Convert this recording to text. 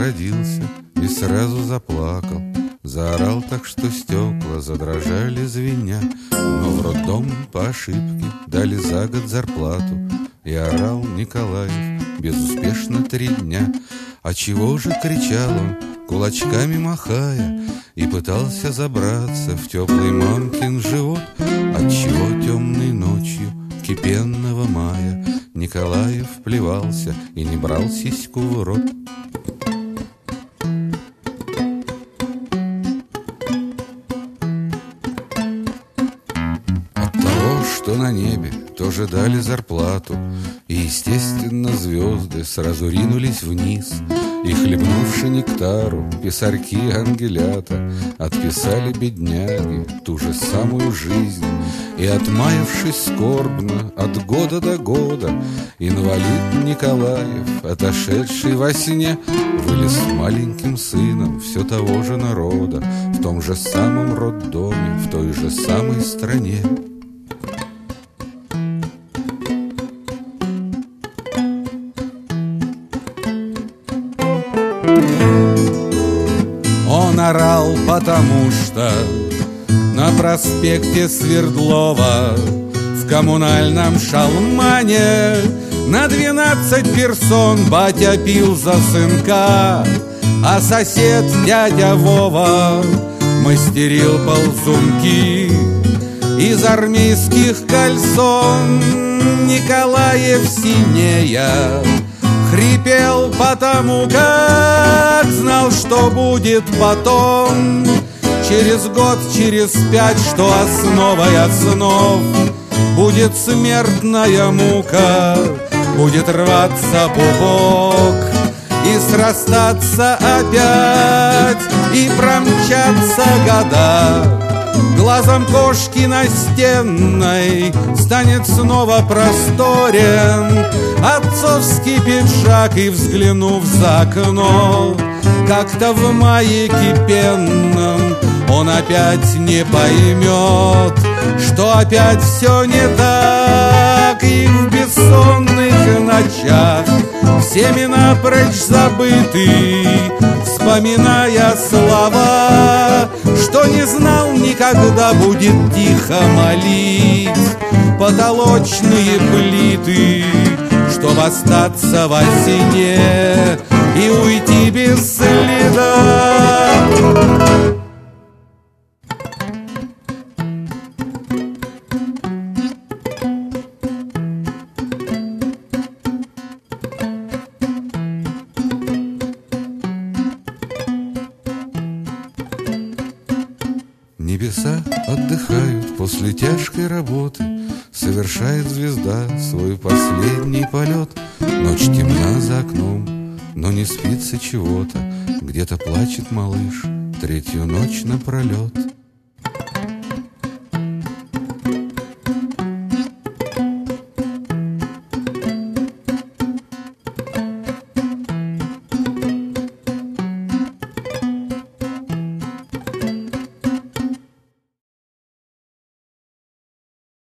родился и сразу заплакал. Заорал так, что стекла задрожали звеня. Но в роддом по ошибке дали за год зарплату. И орал Николаев безуспешно 3 дня. А чего же кричал он, кулачками махая, и пытался забраться в теплый мамкин живот? Отчего темной ночью кипенного мая Николаев плевался и не брал сиську в рот? От того, что на небе тоже дали зарплату, и, естественно, звезды сразу ринулись вниз, и, хлебнувши нектару, писарьки-ангелята отписали бедняги ту же самую жизнь. И, отмаявшись скорбно от года до года, инвалид Николаев, отошедший во сне, вылез с маленьким сыном все того же народа, в том же самом роддоме, в той же самой стране. Он орал, потому что на проспекте Свердлова в коммунальном шалмане на 12 персон батя пил за сынка, а сосед дядя Вова мастерил ползунки из армейских кальсон. Николаев синея хрипел потому, как знал, что будет потом. Через год, через 5, что основой основ будет смертная мука, будет рваться пупок и срастаться опять, и промчаться года. Глазом кошки настенной станет снова просторен отцовский пиджак, и, взглянув за окно, как-то в мае кипенном, он опять не поймет, что опять все не так. И в бессонных ночах, всеми напрочь забытый, вспоминая слова, что не знал никогда, будет тихо молить потолочные плиты, чтоб остаться во сне и уйти без следа. Небеса отдыхают после тяжкой работы, совершает звезда свой последний полет. Ночь темна за окном, но не спится чего-то, где-то плачет малыш 3-ю ночь напролет.